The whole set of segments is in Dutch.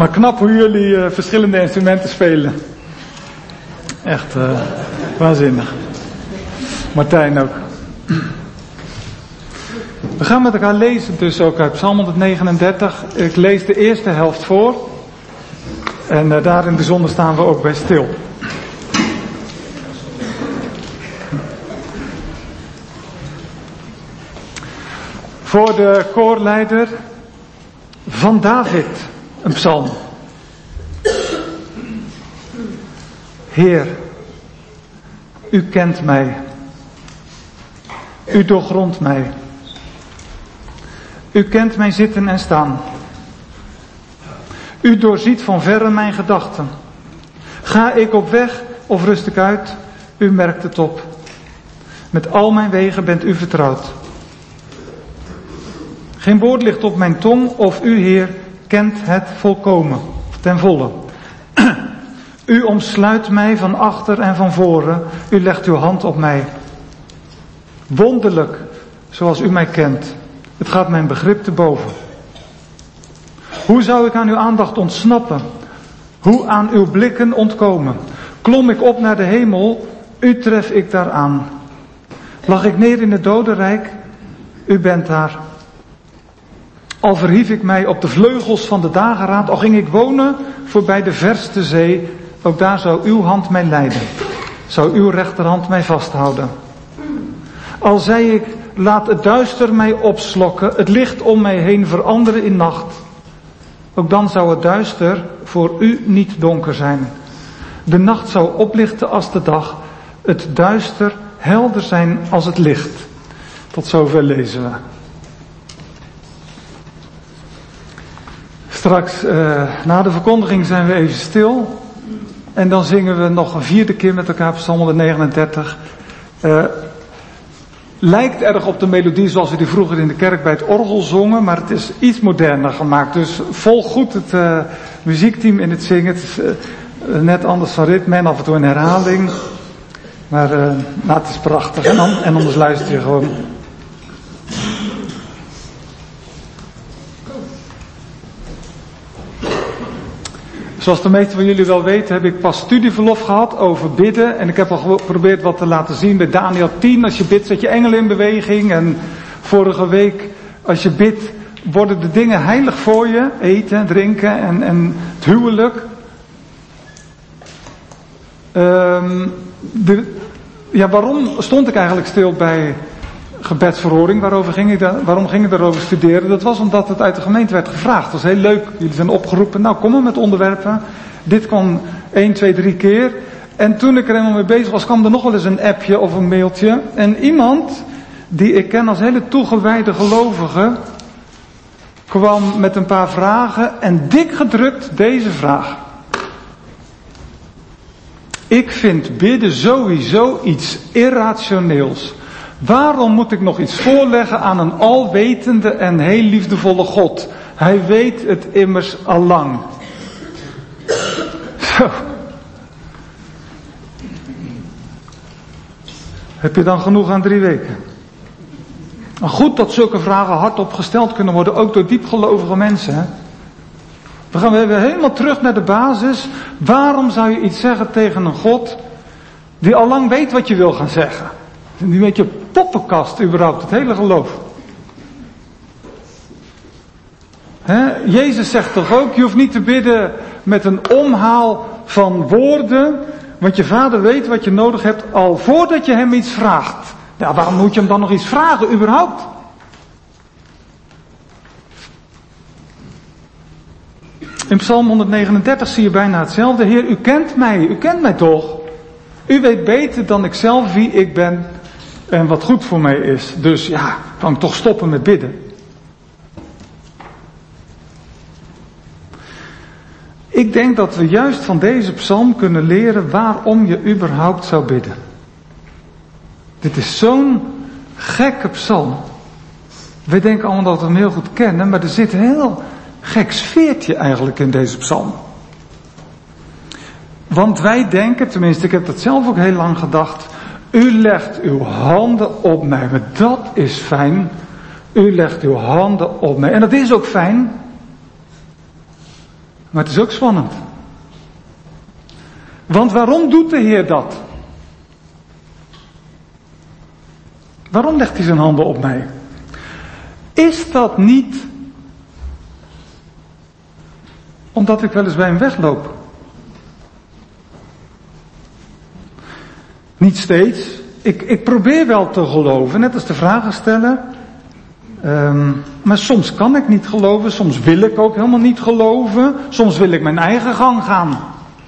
Maar knap hoe jullie verschillende instrumenten spelen. Echt waanzinnig. Martijn ook. We gaan met elkaar lezen dus ook uit Psalm 139. Ik lees de eerste helft voor. En daar in het bijzonder staan we ook bij stil. Voor de koorleider van David, een psalm. Heer, u kent mij. U doorgrondt mij. U kent mijn zitten en staan. U doorziet van verre mijn gedachten. Ga ik op weg of rust ik uit? U merkt het op. Met al mijn wegen bent u vertrouwd. Geen woord ligt op mijn tong of u, Heer, kent het volkomen, ten volle. U omsluit mij van achter en van voren. U legt uw hand op mij. Wonderlijk, zoals u mij kent. Het gaat mijn begrip te boven. Hoe zou ik aan uw aandacht ontsnappen? Hoe aan uw blikken ontkomen? Klom ik op naar de hemel, u tref ik daar aan. Lag ik neer in het dodenrijk, u bent daar. Al verhief ik mij op de vleugels van de dageraad, al ging ik wonen voorbij de verste zee, ook daar zou uw hand mij leiden. Zou uw rechterhand mij vasthouden. Al zei ik, laat het duister mij opslokken, het licht om mij heen veranderen in nacht. Ook dan zou het duister voor u niet donker zijn. De nacht zou oplichten als de dag, het duister helder zijn als het licht. Tot zover lezen we. Straks na de verkondiging zijn we even stil. En dan zingen we nog een vierde keer met elkaar Psalm 139. Lijkt erg op de melodie zoals we die vroeger in de kerk bij het orgel zongen. Maar het is iets moderner gemaakt. Dus volg goed het muziekteam in het zingen. Het is net anders van ritme en af en toe een herhaling. Maar het is prachtig. En anders luister je gewoon. Zoals de meesten van jullie wel weten heb ik pas studieverlof gehad over bidden. En ik heb al geprobeerd wat te laten zien bij Daniel 10. Als je bidt zet je engelen in beweging. En vorige week als je bidt worden de dingen heilig voor je. Eten, drinken en het huwelijk. Waarom stond ik eigenlijk stil bij gebedsverhoring? Waarom ging ik daarover studeren? Dat was omdat het uit de gemeente werd gevraagd. Dat was heel leuk. Jullie zijn opgeroepen. Nou, kom maar met onderwerpen. Dit kwam 1, 2, 3 keer. En toen ik er helemaal mee bezig was, kwam er nog wel eens een appje of een mailtje. En iemand die ik ken als hele toegewijde gelovige kwam met een paar vragen en dik gedrukt deze vraag. Ik vind bidden sowieso iets irrationeels. Waarom moet ik nog iets voorleggen aan een alwetende en heel liefdevolle God? Hij weet het immers allang. Zo. Heb je dan genoeg aan 3 weken? Maar goed dat zulke vragen hardop gesteld kunnen worden, ook door diepgelovige mensen. Hè? We gaan weer helemaal terug naar de basis. Waarom zou je iets zeggen tegen een God die allang weet wat je wil gaan zeggen? Die weet je poppenkast überhaupt, het hele geloof. Jezus zegt toch ook, je hoeft niet te bidden met een omhaal van woorden, want je vader weet wat je nodig hebt al voordat je hem iets vraagt. Ja, waarom moet je hem dan nog iets vragen überhaupt? In Psalm 139 zie je bijna hetzelfde. Heer, u kent mij toch? U weet beter dan ik zelf wie ik ben en wat goed voor mij is. Dus ja, kan ik toch stoppen met bidden. Ik denk dat we juist van deze psalm kunnen leren waarom je überhaupt zou bidden. Dit is zo'n gekke psalm. We denken allemaal dat we hem heel goed kennen, maar er zit een heel gek sfeertje eigenlijk in deze psalm. Want wij denken, tenminste ik heb dat zelf ook heel lang gedacht, u legt uw handen op mij. Maar dat is fijn. U legt uw handen op mij. En dat is ook fijn. Maar het is ook spannend. Want waarom doet de Heer dat? Waarom legt hij zijn handen op mij? Is dat niet omdat ik wel eens bij hem wegloop? Niet steeds. Ik probeer wel te geloven, net als de vragen stellen. Maar soms kan ik niet geloven, soms wil ik ook helemaal niet geloven. Soms wil ik mijn eigen gang gaan.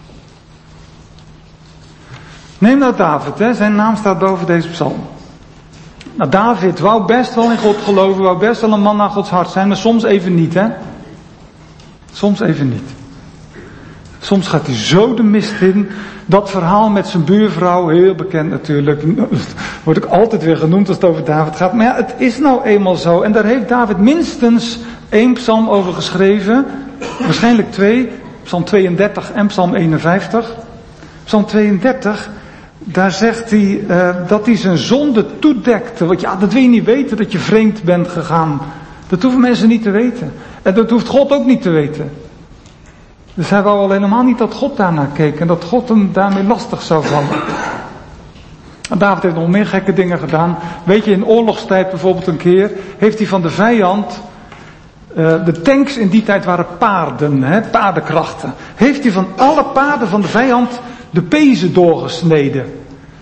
Neem nou David, hè, zijn naam staat boven deze psalm. Nou, David wou best wel in God geloven, wou best wel een man naar Gods hart zijn, maar soms even niet, hè. Soms even niet. Soms gaat hij zo de mist in. Dat verhaal met zijn buurvrouw, heel bekend natuurlijk, wordt ook altijd weer genoemd als het over David gaat. Maar ja, het is nou eenmaal zo. En daar heeft David minstens 1 psalm over geschreven. Waarschijnlijk 2. Psalm 32 en psalm 51. Psalm 32, daar zegt hij dat hij zijn zonde toedekte. Want ja, dat wil je niet weten, dat je vreemd bent gegaan. Dat hoeven mensen niet te weten. En dat hoeft God ook niet te weten. Dus hij wou al helemaal niet dat God daarnaar keek en dat God hem daarmee lastig zou vallen. En David heeft nog meer gekke dingen gedaan. Weet je, in oorlogstijd bijvoorbeeld een keer heeft hij van de vijand, de tanks in die tijd waren paarden, hè, paardenkrachten. Heeft hij van alle paarden van de vijand de pezen doorgesneden.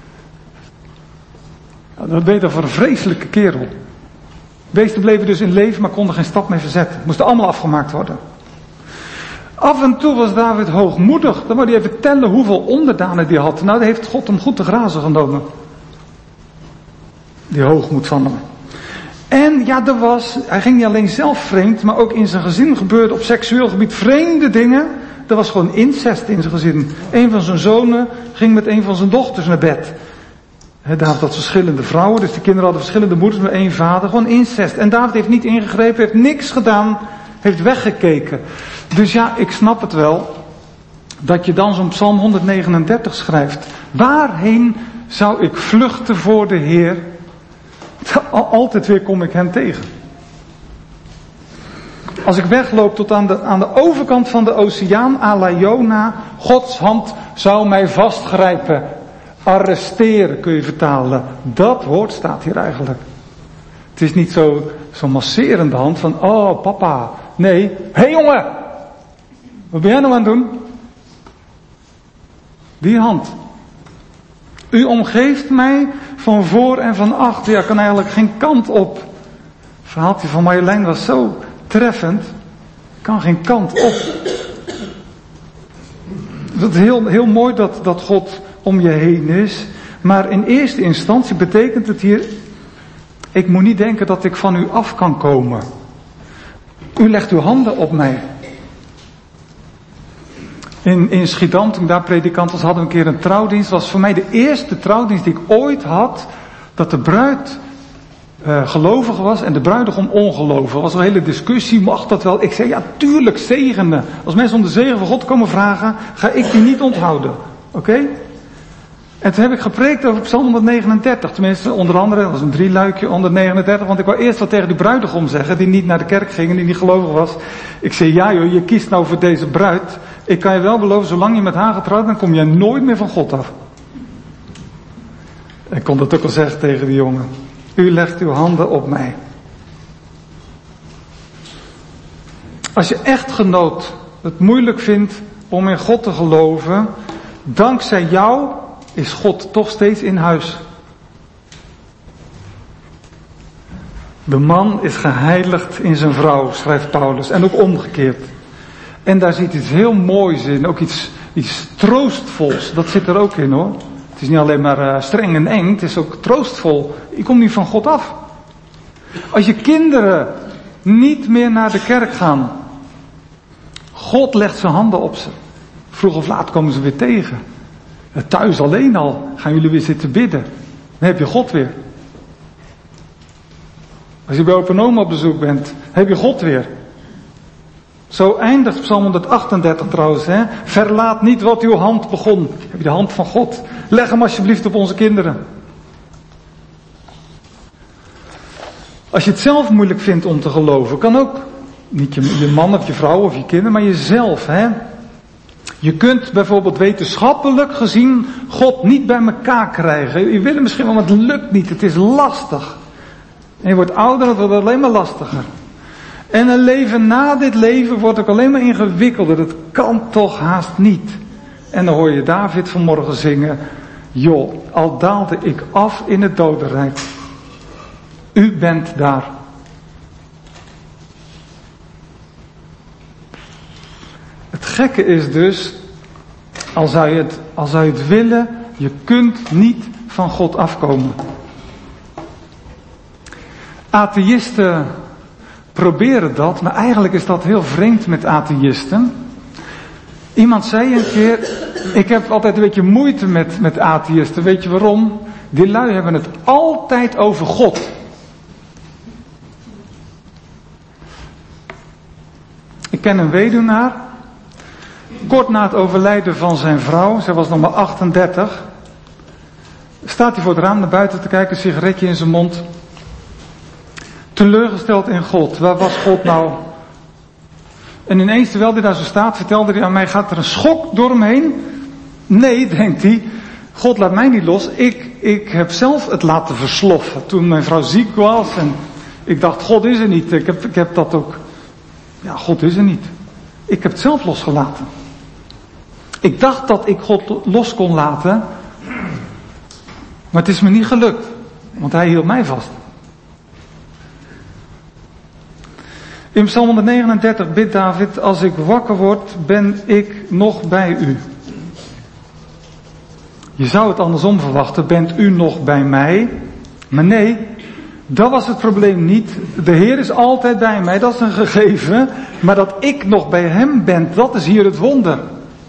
Nou, dat weet je voor een vreselijke kerel. Beesten bleven dus in leven, maar konden geen stap meer verzetten. Moesten allemaal afgemaakt worden. Af en toe was David hoogmoedig. Dan wou hij even tellen hoeveel onderdanen hij had. Nou, daar heeft God hem goed te grazen genomen. Die hoogmoed van hem. En ja, hij ging niet alleen zelf vreemd, maar ook in zijn gezin gebeurde op seksueel gebied vreemde dingen. Er was gewoon incest in zijn gezin. Een van zijn zonen ging met een van zijn dochters naar bed. David had verschillende vrouwen, dus de kinderen hadden verschillende moeders met 1 vader. Gewoon incest. En David heeft niet ingegrepen, heeft niks gedaan, heeft weggekeken. Dus ja, ik snap het wel, dat je dan zo'n psalm 139 schrijft. Waarheen zou ik vluchten voor de Heer? Altijd weer kom ik hem tegen. Als ik wegloop tot aan de overkant van de oceaan, à la Jona, Gods hand zou mij vastgrijpen. Arresteren kun je vertalen. Dat woord staat hier eigenlijk. Het is niet zo'n masserende hand van, oh papa. Nee, hé jongen, wat ben jij nou aan het doen? Die hand. U omgeeft mij van voor en van achter. Ja, kan eigenlijk geen kant op. Het verhaaltje van Marjolein was zo treffend. Kan geen kant op. Het is heel mooi dat God om je heen is. Maar in eerste instantie betekent het hier, ik moet niet denken dat ik van u af kan komen. U legt uw handen op mij. In Schiedam, toen ik daar predikant was, hadden we een keer een trouwdienst. Dat was voor mij de eerste trouwdienst die ik ooit had, dat de bruid gelovig was en de bruidegom ongelovig. Er was een hele discussie, mag dat wel? Ik zei, ja tuurlijk, zegenen. Als mensen om de zegen van God komen vragen, ga ik die niet onthouden. Oké? En toen heb ik gepreekt over Psalm 139. Tenminste, onder andere, dat was een 3-luikje, 139. Want ik wou eerst wat tegen die bruidegom zeggen, die niet naar de kerk ging en die niet gelovig was. Ik zei, ja joh, je kiest nou voor deze bruid. Ik kan je wel beloven, zolang je met haar getrouwd bent, kom je nooit meer van God af. Ik kon dat ook al zeggen tegen die jongen. U legt uw handen op mij. Als je echtgenoot het moeilijk vindt om in God te geloven, dankzij jou is God toch steeds in huis. De man is geheiligd in zijn vrouw, schrijft Paulus. En ook omgekeerd. En daar zit iets heel moois in. Ook iets troostvols. Dat zit er ook in hoor. Het is niet alleen maar streng en eng. Het is ook troostvol. Je komt niet van God af. Als je kinderen niet meer naar de kerk gaan. God legt zijn handen op ze. Vroeg of laat komen ze weer tegen. Thuis alleen al gaan jullie weer zitten bidden. Dan heb je God weer. Als je bij opa en oma op bezoek bent, heb je God weer. Zo eindigt Psalm 138 trouwens. Hè? Verlaat niet wat uw hand begon. Heb je de hand van God. Leg hem alsjeblieft op onze kinderen. Als je het zelf moeilijk vindt om te geloven, kan ook. niet je man of je vrouw of je kinderen, maar jezelf, hè. Je kunt bijvoorbeeld wetenschappelijk gezien God niet bij elkaar krijgen. Je wil het misschien wel, maar het lukt niet. Het is lastig. En je wordt ouder, het wordt alleen maar lastiger. En een leven na dit leven wordt ook alleen maar ingewikkelder. Dat kan toch haast niet. En dan hoor je David vanmorgen zingen. Joh, al daalde ik af in het dodenrijk. U bent daar. Het gekke is dus, al zou je het willen, je kunt niet van God afkomen. Atheïsten proberen dat, maar eigenlijk is dat heel vreemd met atheïsten. Iemand zei een keer, ik heb altijd een beetje moeite met atheïsten. Weet je waarom? Die lui hebben het altijd over God. Ik ken een weduwnaar. Kort na het overlijden van zijn vrouw, zij was nog maar 38, staat hij voor het raam naar buiten te kijken, een sigaretje in zijn mond. Teleurgesteld in God. Waar was God nou? En ineens, terwijl hij daar zo staat, vertelde hij aan mij, gaat er een schok door hem heen? Nee, denkt hij, God laat mij niet los. Ik heb zelf het laten versloffen. Toen mijn vrouw ziek was en ik dacht, God is er niet. Ik heb dat ook. Ja, God is er niet. Ik heb het zelf losgelaten. Ik dacht dat ik God los kon laten. Maar het is me niet gelukt. Want hij hield mij vast. In Psalm 139 bidt David, als ik wakker word, ben ik nog bij u. Je zou het andersom verwachten, bent u nog bij mij? Maar nee, dat was het probleem niet. De Heer is altijd bij mij, dat is een gegeven. Maar dat ik nog bij hem ben, dat is hier het wonder.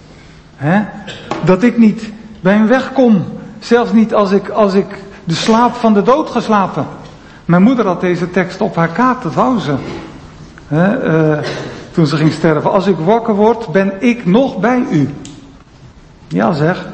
Dat ik niet bij hem wegkom. Zelfs niet als ik de slaap van de dood ga slapen. Mijn moeder had deze tekst op haar kaart, dat wou ze. Toen ze ging sterven. Als ik wakker word, ben ik nog bij u. Ja zeg.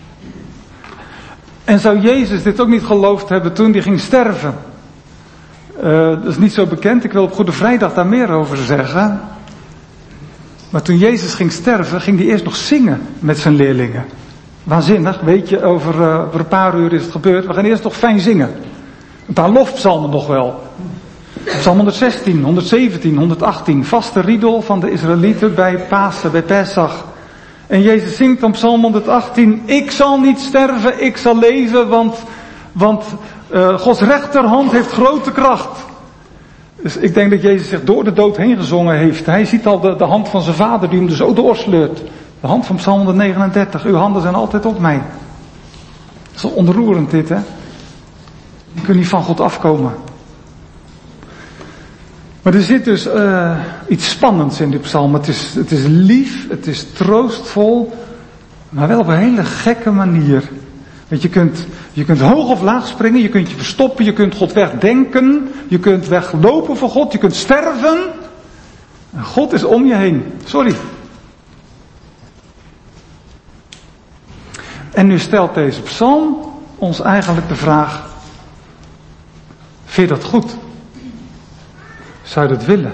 En zou Jezus dit ook niet geloofd hebben toen hij ging sterven? Dat is niet zo bekend. Ik wil op Goede Vrijdag daar meer over zeggen. Maar toen Jezus ging sterven, ging hij eerst nog zingen met zijn leerlingen. Waanzinnig, weet je, over een paar uur is het gebeurd. We gaan eerst nog fijn zingen. Een paar lofpsalmen nog wel. Psalm 116, 117, 118. Vaste riedel van de Israëlieten bij Pasen, bij Pesach. En Jezus zingt op Psalm 118. Ik zal niet sterven, ik zal leven, want Gods rechterhand heeft grote kracht. Dus ik denk dat Jezus zich door de dood heen gezongen heeft. Hij ziet al de hand van zijn vader die hem er zo doorsleurt. De hand van Psalm 139. Uw handen zijn altijd op mij. Dat is wel ontroerend dit, hè. Je kunt niet van God afkomen. Maar er zit dus iets spannends in die psalm. Het is lief, het is troostvol, maar wel op een hele gekke manier. Want je kunt hoog of laag springen, je kunt je verstoppen, je kunt God wegdenken, je kunt weglopen voor God, je kunt sterven. En God is om je heen. Sorry. En nu stelt deze psalm ons eigenlijk de vraag, vind je dat goed? Zou je dat willen?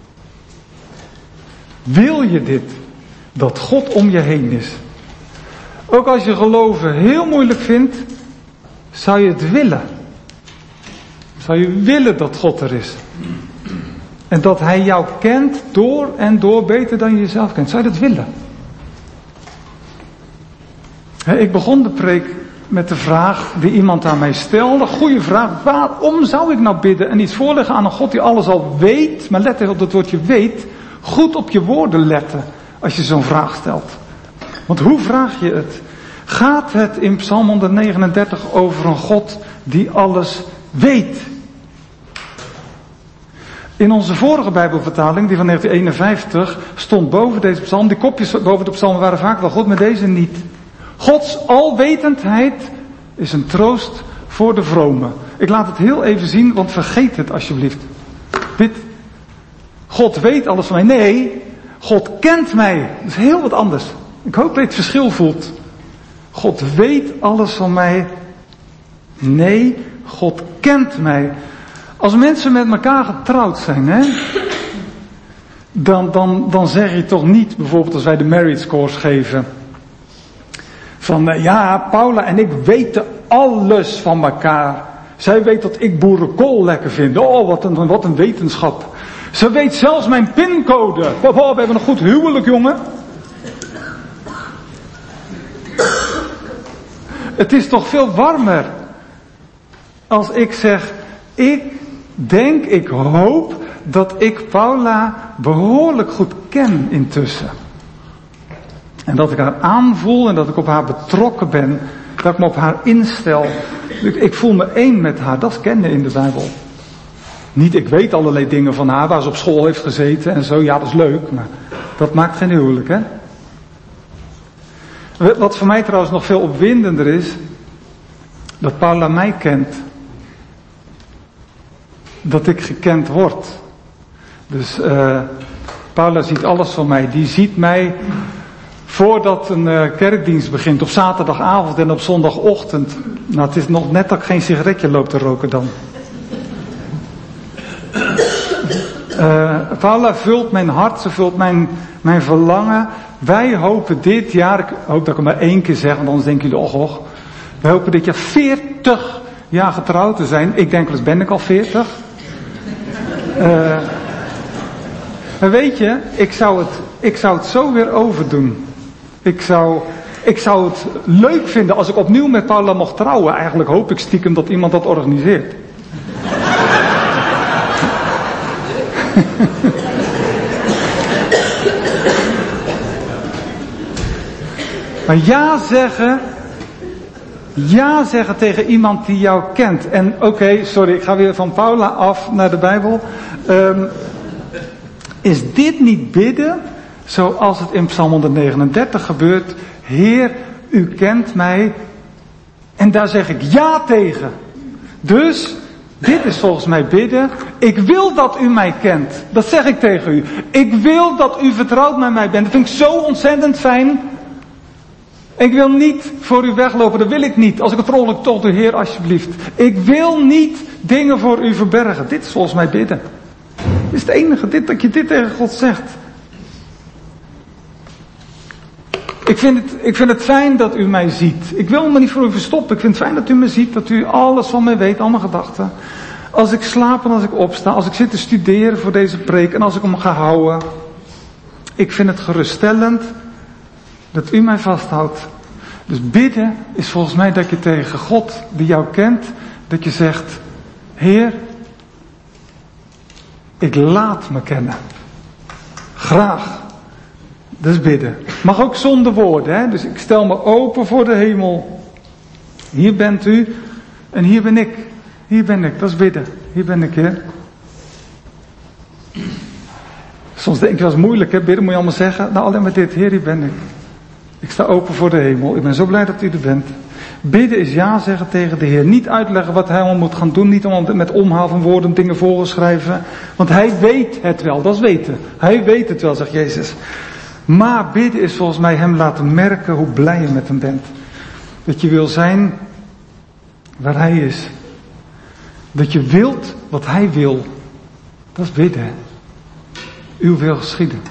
Wil je dit? Dat God om je heen is. Ook als je geloven heel moeilijk vindt, zou je het willen. Zou je willen dat God er is. En dat Hij jou kent door en door beter dan je jezelf kent. Zou je dat willen? Ik begon de preek met de vraag die iemand aan mij stelde. Goeie vraag. Waarom zou ik nou bidden en iets voorleggen aan een God die alles al weet? Maar let even op dat woordje weet. Goed op je woorden letten als je zo'n vraag stelt. Want hoe vraag je het? Gaat het in Psalm 139 over een God die alles weet? In onze vorige Bijbelvertaling, die van 1951, stond boven deze psalm, die kopjes boven de psalmen waren vaak wel goed, maar deze niet. Gods alwetendheid is een troost voor de vromen. Ik laat het heel even zien, want vergeet het alsjeblieft. God weet alles van mij. Nee, God kent mij. Dat is heel wat anders. Ik hoop dat je het verschil voelt. God weet alles van mij. Nee, God kent mij. Als mensen met elkaar getrouwd zijn, dan zeg je toch niet, bijvoorbeeld als wij de marriage course geven, van ja, Paula en ik weten alles van elkaar. Zij weet dat ik boerenkool lekker vind. Oh, wat een wetenschap. Ze weet zelfs mijn pincode. Oh, we hebben een goed huwelijk, jongen. Het is toch veel warmer als ik zeg, ik hoop dat ik Paula behoorlijk goed ken intussen. En dat ik haar aanvoel en dat ik op haar betrokken ben. Dat ik me op haar instel. Ik voel me één met haar. Dat is kennen in de Bijbel. Niet, ik weet allerlei dingen van haar, waar ze op school heeft gezeten en zo. Ja, dat is leuk, maar dat maakt geen huwelijk, hè. Wat voor mij trouwens nog veel opwindender is, dat Paula mij kent. Dat ik gekend word. Dus Paula ziet alles van mij. Die ziet mij voordat een kerkdienst begint, op zaterdagavond en op zondagochtend. Nou, het is nog net dat ik geen sigaretje loop te roken dan. Paula vult mijn hart, ze vult mijn verlangen. Wij hopen dit jaar, ik hoop dat ik het maar 1 keer zeg, want anders denken jullie, och. Wij hopen dit jaar 40 jaar getrouwd te zijn. Ik denk wel eens, ben ik al 40? Maar weet je, ik zou het zo weer overdoen. Ik zou het leuk vinden als ik opnieuw met Paula mocht trouwen. Eigenlijk hoop ik stiekem dat iemand dat organiseert. Maar ja zeggen tegen iemand die jou kent. En oké, sorry, ik ga weer van Paula af naar de Bijbel. Is dit niet bidden, zoals het in Psalm 139 gebeurt? Heer, u kent mij. En daar zeg ik ja tegen. Dus, dit is volgens mij bidden. Ik wil dat u mij kent. Dat zeg ik tegen u. Ik wil dat u vertrouwd met mij bent. Dat vind ik zo ontzettend fijn. Ik wil niet voor u weglopen, dat wil ik niet. Als ik het vrolijk toch doe, Heer, alsjeblieft. Ik wil niet dingen voor u verbergen. Dit is volgens mij bidden. Dit is het enige, dat je dit tegen God zegt. Ik vind het fijn dat u mij ziet. Ik wil me niet voor u verstoppen. Ik vind het fijn dat u me ziet, dat u alles van mij weet, al mijn gedachten. Als ik slaap en als ik opsta, als ik zit te studeren voor deze preek en als ik hem ga houden. Ik vind het geruststellend dat u mij vasthoudt. Dus bidden is volgens mij dat je tegen God die jou kent, dat je zegt, Heer, ik laat me kennen. Graag. Dat is bidden. Mag ook zonder woorden, hè? Dus ik stel me open voor de hemel. Hier bent u en hier ben ik. Hier ben ik, dat is bidden. Hier ben ik, Heer. Soms denk je, dat is moeilijk, hè? Bidden moet je allemaal zeggen. Nou, alleen maar dit, Heer, hier ben ik. Ik sta open voor de hemel. Ik ben zo blij dat u er bent. Bidden is ja zeggen tegen de Heer. Niet uitleggen wat hij allemaal moet gaan doen. Niet allemaal met omhaal van woorden dingen voorschrijven. Want hij weet het wel. Dat is weten. Hij weet het wel, zegt Jezus. Maar bidden is volgens mij hem laten merken hoe blij je met hem bent. Dat je wil zijn waar hij is. Dat je wilt wat hij wil. Dat is bidden. Uw wil geschieden.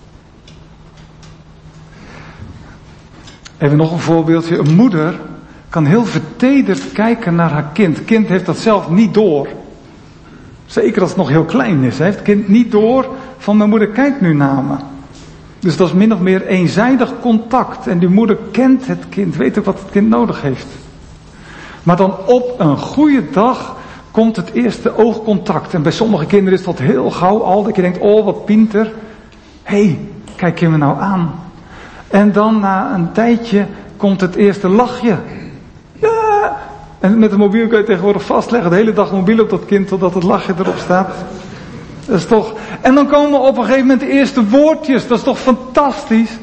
Even nog een voorbeeldje. Een moeder kan heel vertederd kijken naar haar kind. Het kind heeft dat zelf niet door. Zeker als het nog heel klein is. Heeft het kind niet door van mijn moeder kijkt nu naar me. Dus dat is min of meer eenzijdig contact. En die moeder kent het kind. Weet ook wat het kind nodig heeft. Maar dan op een goede dag komt het eerste oogcontact. En bij sommige kinderen is dat heel gauw al. Dat je denkt, oh wat pinter. Hé, kijk je me nou aan. En dan na een tijdje komt het eerste lachje. Ja. En met de mobiel kun je tegenwoordig vastleggen. De hele dag mobiel op dat kind totdat het lachje erop staat. Dat is toch. En dan komen op een gegeven moment de eerste woordjes. Dat is toch fantastisch.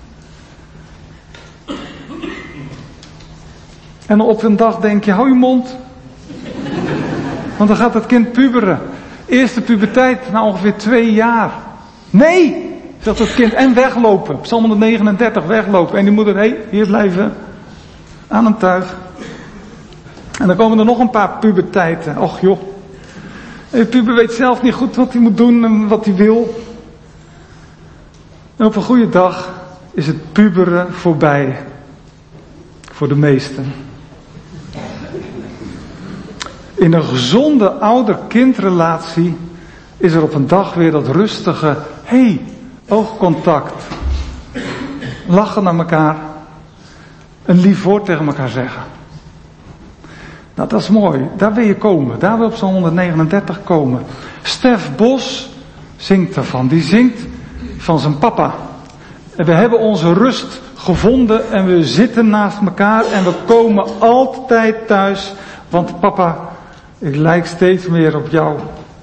En op een dag denk je, hou je mond. Want dan gaat het kind puberen. Eerste puberteit na ongeveer 2 jaar. Nee, zegt het kind. En weglopen. Psalm 139, weglopen. En die moeder, hé, hier blijven. Aan een tuig. En dan komen er nog een paar puberteiten. Och joh. De puber weet zelf niet goed wat hij moet doen en wat hij wil. En op een goede dag is het puberen voorbij. Voor de meesten. In een gezonde ouder-kindrelatie is er op een dag weer dat rustige, oogcontact. Lachen naar elkaar. Een lief woord tegen elkaar zeggen. Nou, dat is mooi. Daar wil je komen. Daar wil op Psalm 139 komen. Stef Bos zingt ervan. Die zingt van zijn papa. En we hebben onze rust gevonden en we zitten naast elkaar en we komen altijd thuis. Want papa, ik lijk steeds meer op jou.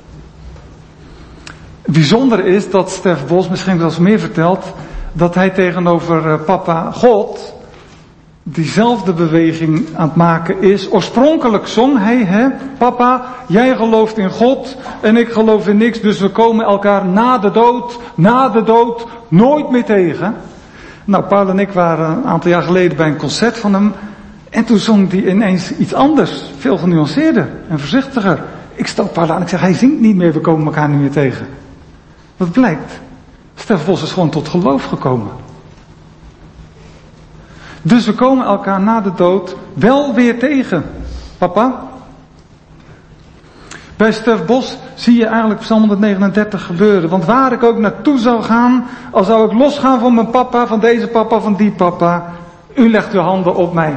Het bijzondere is dat Stef Bos misschien wel eens meer vertelt, dat hij tegenover papa God diezelfde beweging aan het maken is. Oorspronkelijk zong hij, papa, jij gelooft in God en ik geloof in niks, dus we komen elkaar na de dood, nooit meer tegen. Nou, Paul en ik waren een aantal jaar geleden bij een concert van hem en toen zong hij ineens iets anders, veel genuanceerder en voorzichtiger. Ik stak Paul aan en ik zeg, hij zingt niet meer, we komen elkaar niet meer tegen. Wat blijkt? Stef Bos is gewoon tot geloof gekomen. Dus we komen elkaar na de dood wel weer tegen, papa. Bij Stef Bos zie je eigenlijk Psalm 139 gebeuren. Want waar ik ook naartoe zou gaan, al zou ik losgaan van mijn papa, van deze papa, van die papa, u legt uw handen op mij.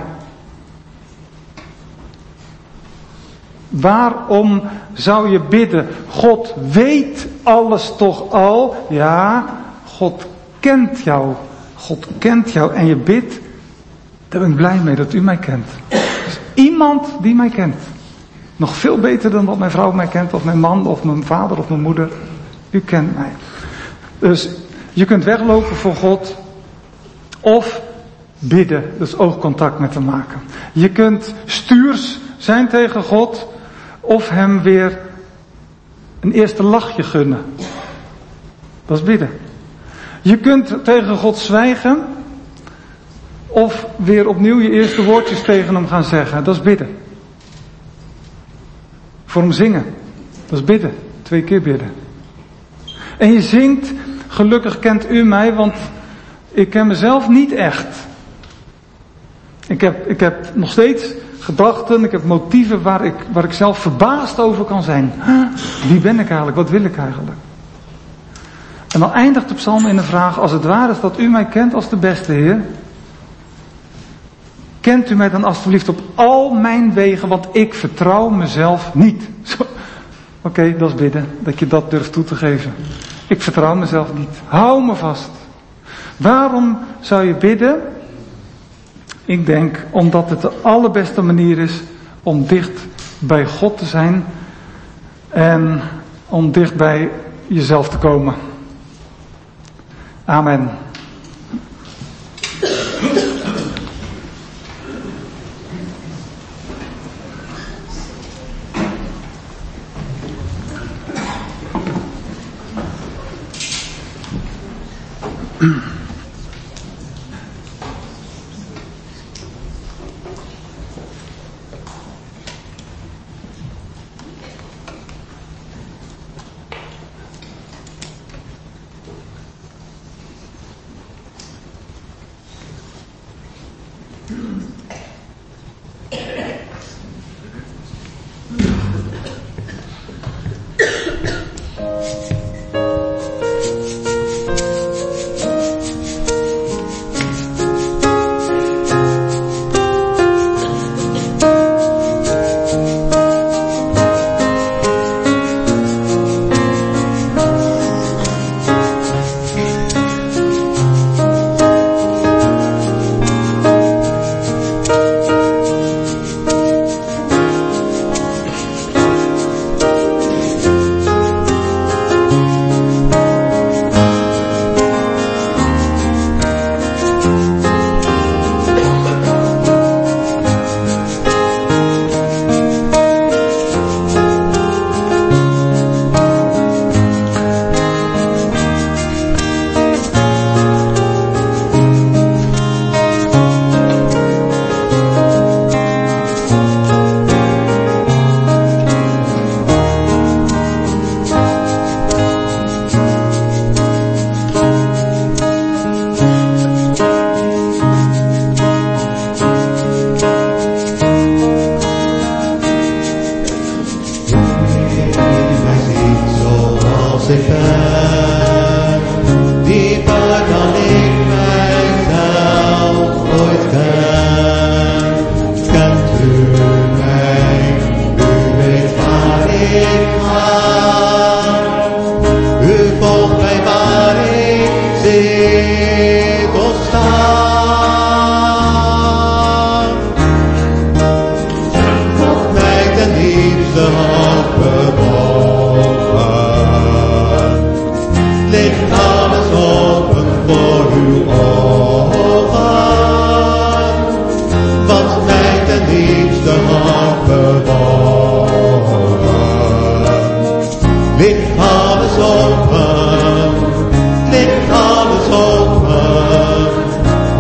Waarom zou je bidden? God weet alles toch al? Ja, God kent jou. God kent jou en je bidt. Daar ben ik blij mee dat u mij kent. Dus iemand die mij kent. Nog veel beter dan dat mijn vrouw mij kent, of mijn man, of mijn vader, of mijn moeder. U kent mij. Dus je kunt weglopen voor God. Of bidden, dus oogcontact met hem maken. Je kunt stuurs zijn tegen God. Of hem weer een eerste lachje gunnen. Dat is bidden. Je kunt tegen God zwijgen. Of weer opnieuw je eerste woordjes tegen hem gaan zeggen. Dat is bidden. Voor hem zingen. Dat is bidden. 2 keer bidden. En je zingt, gelukkig kent u mij, want ik ken mezelf niet echt. Ik heb nog steeds gedachten, ik heb motieven waar ik zelf verbaasd over kan zijn. Wie ben ik eigenlijk? Wat wil ik eigenlijk? En dan eindigt de psalm in de vraag, als het waar is dat u mij kent als de beste Heer, kent u mij dan alstublieft op al mijn wegen, want ik vertrouw mezelf niet. Oké, dat is bidden, dat je dat durft toe te geven. Ik vertrouw mezelf niet. Hou me vast. Waarom zou je bidden? Ik denk omdat het de allerbeste manier is om dicht bij God te zijn en om dicht bij jezelf te komen. Amen.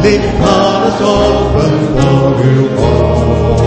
ligt alles open voor uw ogen.